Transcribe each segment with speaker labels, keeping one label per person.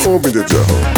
Speaker 1: امید جهان.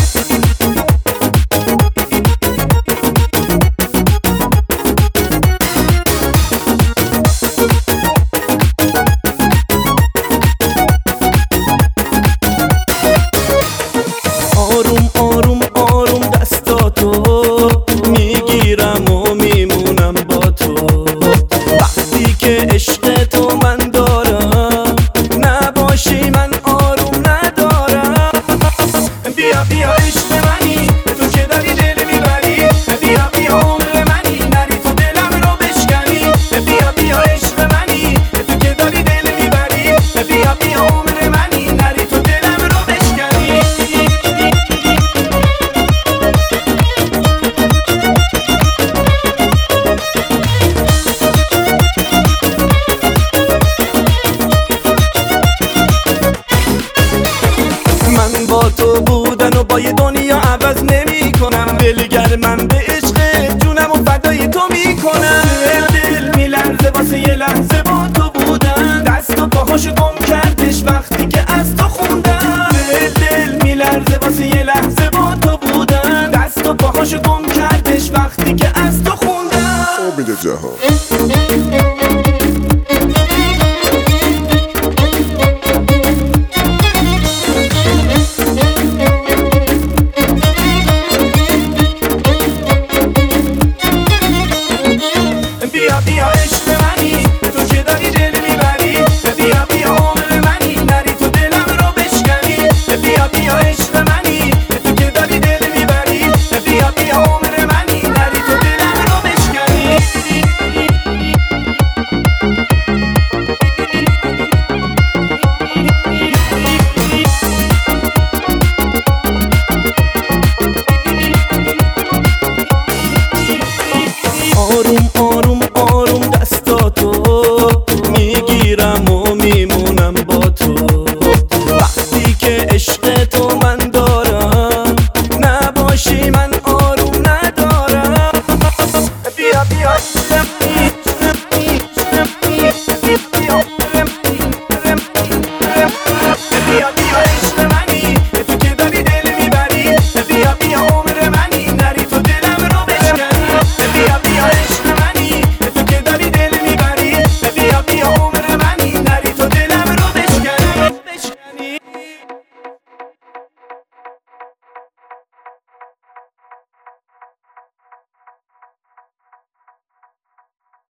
Speaker 2: آروم آروم آروم دستاتو میگیرم و میمونم با تو، وقتی که عشق تو من دارم نباشی من آروم ندارم. بیا بیا عشق منی تو که داری دل میبری، بیا بیا عمر منی نری تو دلم رو بشکنی. بیا بیا عشق منی تو که داری دل میبری، بیا بیا عمر منی نری تو دلم رو بشکنی. من با تو بودن و با یه دنیا عوض نمی کنم، دلگر من به عشق جونم و فدای تو می کنم. دل میلرزه واسه یه لحظه با تو بودن، دست و پاهاشو گم کردش وقتی که از تو خوندم. دل میلرزه واسه یه لحظه با تو بودن، دست و پاهاشو گم کردش وقتی که از تو خوندم.
Speaker 1: امید جهان.